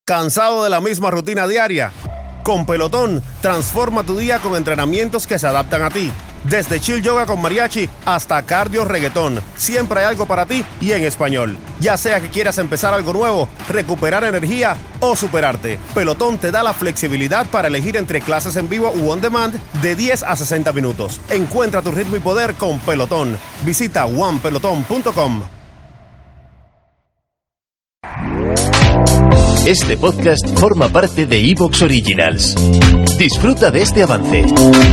¿Cansado de la misma rutina diaria? Con Pelotón, transforma tu día con entrenamientos que se adaptan a ti. Desde chill yoga con mariachi hasta cardio reggaetón, siempre hay algo para ti y en español. Ya sea que quieras empezar algo nuevo, recuperar energía o superarte, Pelotón te da la flexibilidad para elegir entre clases en vivo u on demand de 10 a 60 minutos. Encuentra tu ritmo y poder con Pelotón. Visita onepeloton.com. Este podcast forma parte de iVoox Originals. Disfruta de este avance.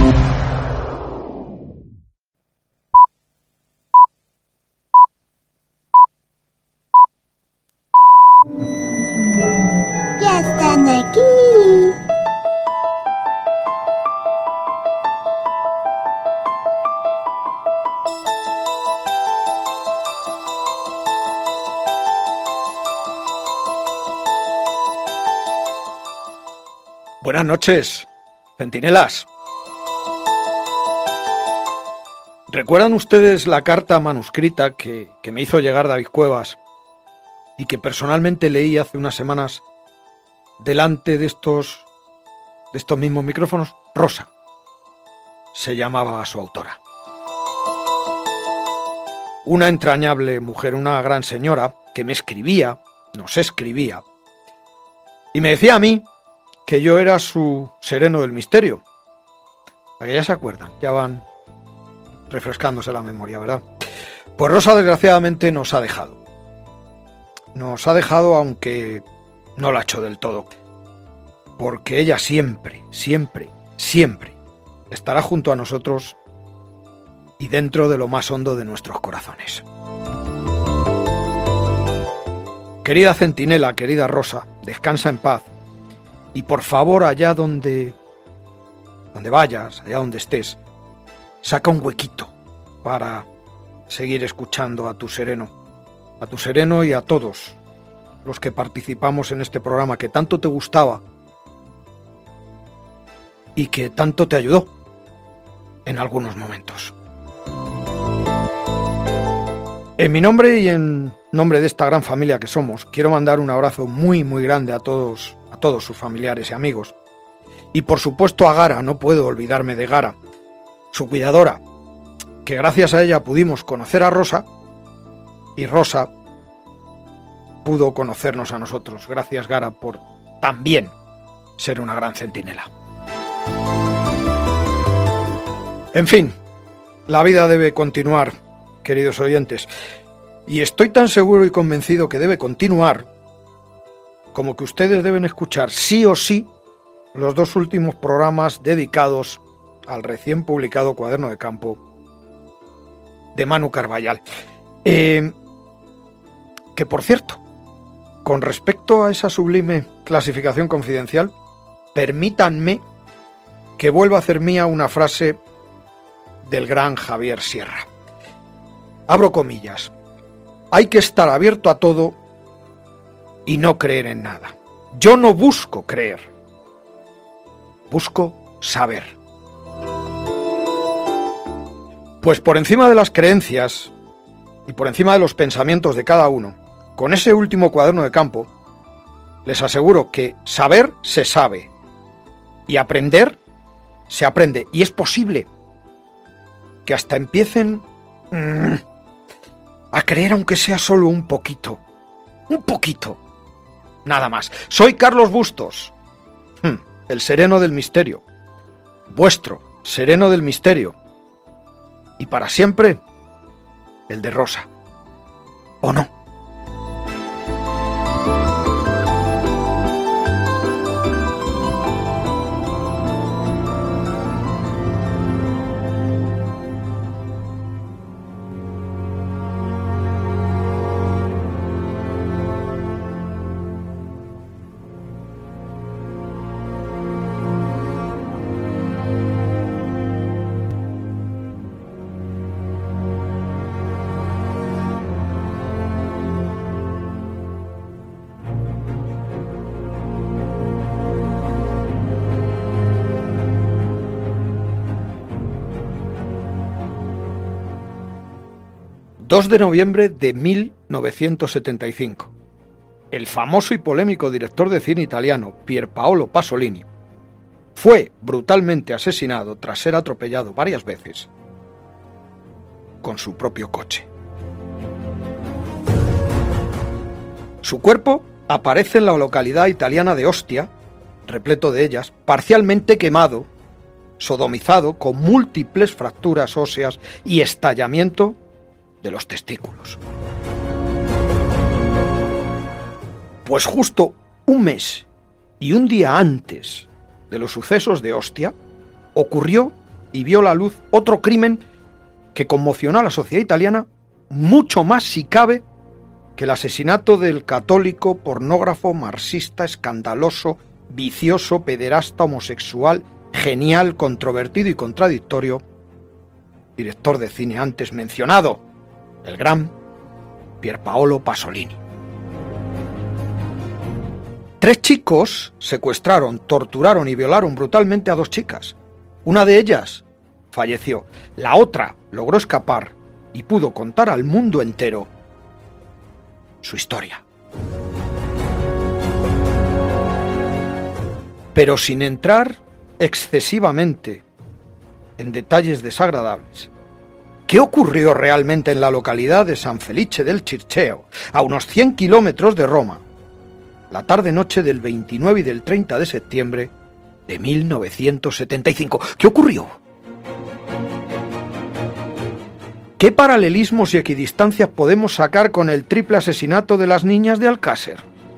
¡Ya están aquí! Buenas noches, centinelas. ¿Recuerdan ustedes la carta manuscrita que me hizo llegar David Cuevas y que personalmente leí hace unas semanas delante de estos mismos micrófonos? Rosa se llamaba su autora. Una entrañable mujer, una gran señora que me escribía, nos escribía, y me decía a mí que yo era su sereno del misterio. ¿A que ya se acuerdan? Ya van refrescándose la memoria, ¿verdad? Pues Rosa desgraciadamente nos ha dejado. Nos ha dejado, aunque no lo ha hecho del todo. Porque ella siempre, siempre, siempre estará junto a nosotros y dentro de lo más hondo de nuestros corazones. Querida centinela, querida Rosa, descansa en paz. Y por favor, allá donde vayas, allá donde estés, saca un huequito para seguir escuchando a tu sereno y a todos los que participamos en este programa que tanto te gustaba y que tanto te ayudó en algunos momentos. En mi nombre y en nombre de esta gran familia que somos, quiero mandar un abrazo muy, muy grande a todos sus familiares y amigos. Y por supuesto a Gara, no puedo olvidarme de Gara, su cuidadora, que gracias a ella pudimos conocer a Rosa y Rosa pudo conocernos a nosotros. Gracias, Gara, por también ser una gran centinela. En fin, la vida debe continuar, queridos oyentes, y estoy tan seguro y convencido que debe continuar como que ustedes deben escuchar sí o sí los dos últimos programas dedicados al recién publicado Cuaderno de Campo de Manu Carballal. Que por cierto, con respecto a esa sublime clasificación confidencial, permítanme que vuelva a hacer mía una frase del gran Javier Sierra. Abro comillas. Hay que estar abierto a todo y no creer en nada. Yo no busco creer, busco saber. Pues por encima de las creencias y por encima de los pensamientos de cada uno, con ese último Cuaderno de Campo, les aseguro que saber se sabe y aprender se aprende. Y es posible que hasta empiecen a creer, aunque sea solo un poquito, nada más. Soy Carlos Bustos, el sereno del misterio, vuestro sereno del misterio, y para siempre el de Rosa, ¿o no? ...2 de noviembre de 1975... el famoso y polémico director de cine italiano Pierpaolo Pasolini fue brutalmente asesinado tras ser atropellado varias veces con su propio coche. Su cuerpo aparece en la localidad italiana de Ostia, repleto de ellas, parcialmente quemado, sodomizado, con múltiples fracturas óseas y estallamiento de los testículos. Pues justo un mes y un día antes de los sucesos de Ostia, ocurrió y vio la luz otro crimen que conmocionó a la sociedad italiana mucho más, si cabe, que el asesinato del católico, pornógrafo, marxista, escandaloso, vicioso, pederasta, homosexual, genial, controvertido y contradictorio director de cine antes mencionado, el gran Pierpaolo Pasolini. 3 chicos secuestraron, torturaron y violaron brutalmente a 2 chicas. Una de ellas falleció, la otra logró escapar y pudo contar al mundo entero su historia. Pero sin entrar excesivamente en detalles desagradables, ¿qué ocurrió realmente en la localidad de San Felice del Circeo, a unos 100 kilómetros de Roma, la tarde-noche del 29 y del 30 de septiembre de 1975? ¿Qué ocurrió? ¿Qué paralelismos y equidistancias podemos sacar con el triple asesinato de las niñas de Alcácer?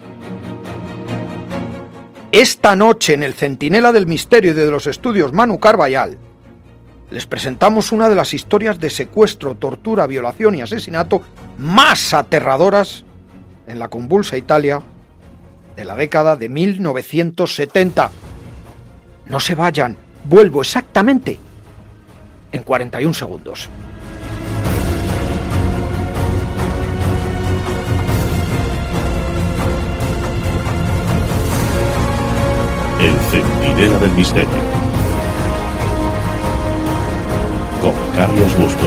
Esta noche en el Centinela del Misterio y de los estudios Manu Carballal les presentamos una de las historias de secuestro, tortura, violación y asesinato más aterradoras en la convulsa Italia de la década de 1970. No se vayan, vuelvo exactamente en 41 segundos. El Centinela del Misterio, con Carlos Bustos.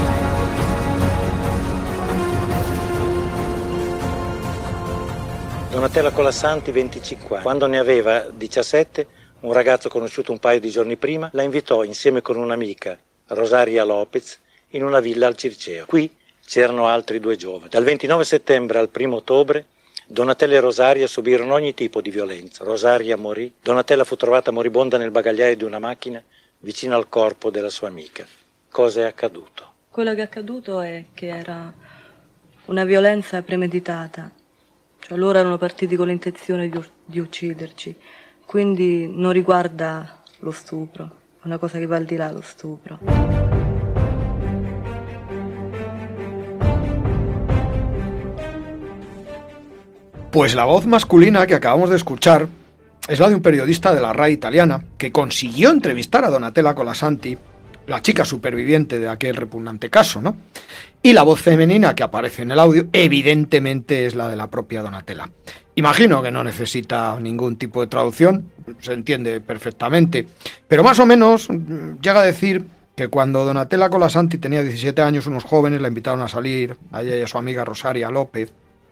Donatella Colasanti, 25 anni. Quando ne aveva 17, un ragazzo conosciuto un paio di giorni prima la invitò insieme con un'amica, Rosaria Lopez, in una villa al Circeo. Qui c'erano altri 2 giovani. Dal 29 settembre al 1 ottobre Donatella e Rosaria subirono ogni tipo di violenza. Rosaria morì. Donatella fu trovata moribonda nel bagagliaio di una macchina vicino al corpo della sua amica. Cosa è accaduto? Quello che è accaduto è che era una violenza premeditata. Cioè loro erano partiti con l'intenzione di ucciderci. Quindi non riguarda lo stupro. È una cosa che va al di là lo stupro. Pues la voz masculina que acabamos de escuchar es la de un periodista de la RAI italiana que consiguió entrevistar a Donatella Colasanti, la chica superviviente de aquel repugnante caso, ¿no? Y la voz femenina que aparece en el audio, evidentemente, es la de la propia Donatella. Imagino que no necesita ningún tipo de traducción, se entiende perfectamente, pero más o menos llega a decir que cuando Donatella Colasanti tenía 17 años, unos jóvenes la invitaron a salir, a ella y a su amiga Rosaria López.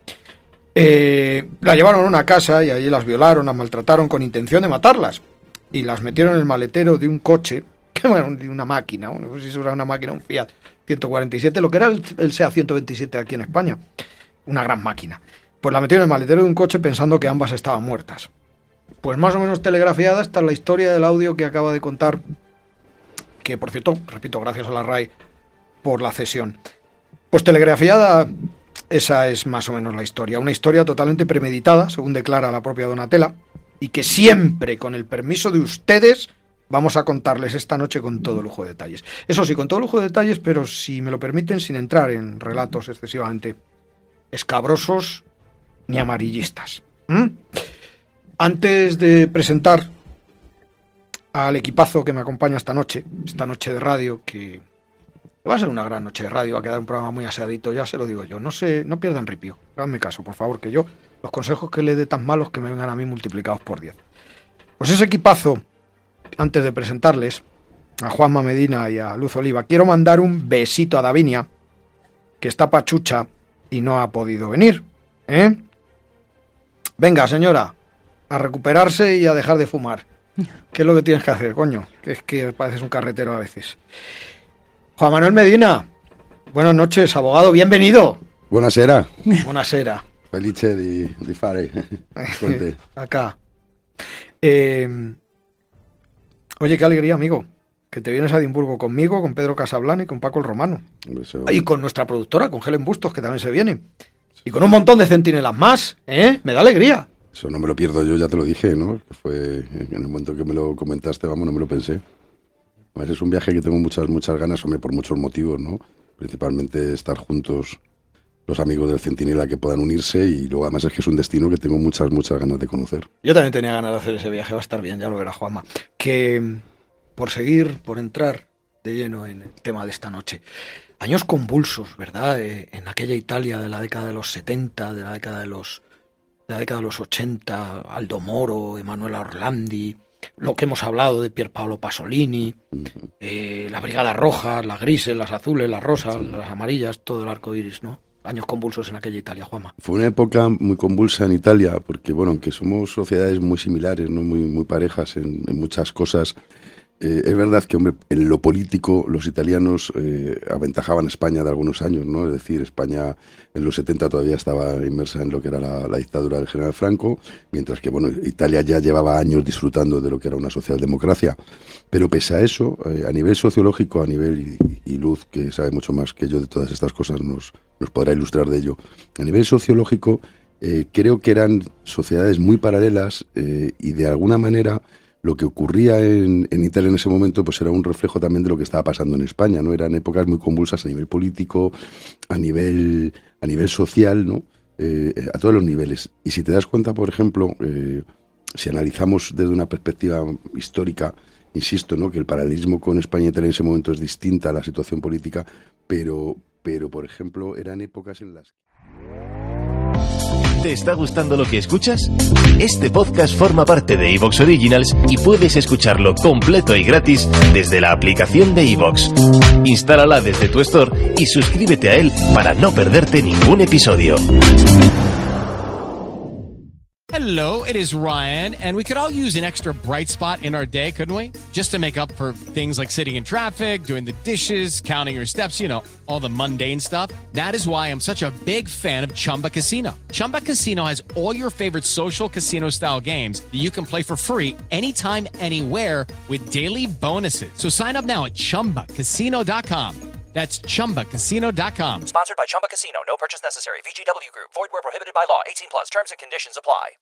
La llevaron a una casa y allí las violaron, las maltrataron con intención de matarlas y las metieron en el maletero de un coche, que era de una máquina, no sé si era una máquina, un Fiat 147, lo que era el SEA 127 aquí en España, una gran máquina. Pues la metieron en el maletero de un coche pensando que ambas estaban muertas. Pues más o menos telegrafiada está la historia del audio que acaba de contar, que por cierto, repito, gracias a la RAI por la cesión. Pues telegrafiada, esa es más o menos la historia. Una historia totalmente premeditada, según declara la propia Donatella, y que siempre, con el permiso de ustedes, vamos a contarles esta noche con todo lujo de detalles. Eso sí, con todo lujo de detalles, pero si me lo permiten, sin entrar en relatos excesivamente escabrosos ni amarillistas. Antes de presentar al equipazo que me acompaña esta noche de radio, que va a ser una gran noche de radio, va a quedar un programa muy aseadito, ya se lo digo yo. No pierdan ripio, háganme caso, por favor, que yo, los consejos que le dé tan malos que me vengan a mí multiplicados por 10. Pues ese equipazo, antes de presentarles a Juanma Medina y a Luz Oliva, quiero mandar un besito a Davinia, que está pachucha y no ha podido venir, Venga, señora, a recuperarse y a dejar de fumar. ¿Qué es lo que tienes que hacer, coño? Que es que pareces un carretero a veces. Juan Manuel Medina, buenas noches, abogado, bienvenido. Buonasera. Buonasera. Felice di fare con te. Acá. Oye, qué alegría, amigo, que te vienes a Edimburgo conmigo, con Pedro Casablán y con Paco el Romano. Eso, Y con nuestra productora, con Helen Bustos, que también se viene. Y con un montón de centinelas más, ¿eh? Me da alegría. eso no me lo pierdo yo, ya te lo dije, ¿no? Que fue en el momento que me lo comentaste, vamos, no me lo pensé. A ver, es un viaje que tengo muchas ganas, hombre, por muchos motivos, ¿no? Principalmente estar juntos los amigos del Centinela que puedan unirse y luego además es que es un destino que tengo muchas ganas de conocer. Yo también tenía ganas de hacer ese viaje, va a estar bien, ya lo verá Juanma. Que por entrar de lleno en el tema de esta noche, años convulsos, ¿verdad? En aquella Italia de la década de los 70, de la década de los 80, Aldo Moro, Emanuela Orlandi, lo que hemos hablado de Pierpaolo Pasolini, las brigadas rojas, las grises, las azules, las rosas, las amarillas, todo el arco iris, ¿no? Años convulsos en aquella Italia, Juanma. Fue una época muy convulsa en Italia, porque bueno, aunque somos sociedades muy similares, ¿no? muy parejas en muchas cosas, es verdad que, hombre, en lo político los italianos aventajaban a España de algunos años, ¿no? Es decir, España en los 70 todavía estaba inmersa en lo que era la dictadura del general Franco, mientras que, bueno, Italia ya llevaba años disfrutando de lo que era una socialdemocracia. Pero pese a eso, a nivel sociológico, a nivel, y Luz, que sabe mucho más que yo de todas estas cosas, nos podrá ilustrar de ello, a nivel sociológico creo que eran sociedades muy paralelas y de alguna manera lo que ocurría en Italia en ese momento pues era un reflejo también de lo que estaba pasando en España, ¿no? Eran épocas muy convulsas a nivel político, a nivel social, ¿no? A todos los niveles. Y si te das cuenta, por ejemplo, si analizamos desde una perspectiva histórica, insisto, ¿no? Que el paralelismo con España y Italia en ese momento es distinta a la situación política, pero por ejemplo, eran épocas en las... ¿Te está gustando lo que escuchas? Este podcast forma parte de Ivox Originals y puedes escucharlo completo y gratis desde la aplicación de Ivox. Instálala desde tu store y suscríbete a él para no perderte ningún episodio. Hello, it is Ryan, and we could all use an extra bright spot in our day, couldn't we? Just to make up for things like sitting in traffic, doing the dishes, counting your steps, you know, all the mundane stuff. That is why I'm such a big fan of Chumba Casino. Chumba Casino has all your favorite social casino-style games that you can play for free anytime, anywhere with daily bonuses. So sign up now at ChumbaCasino.com. That's ChumbaCasino.com. Sponsored by Chumba Casino. No purchase necessary. VGW Group. Void where prohibited by law. 18+. Terms and conditions apply.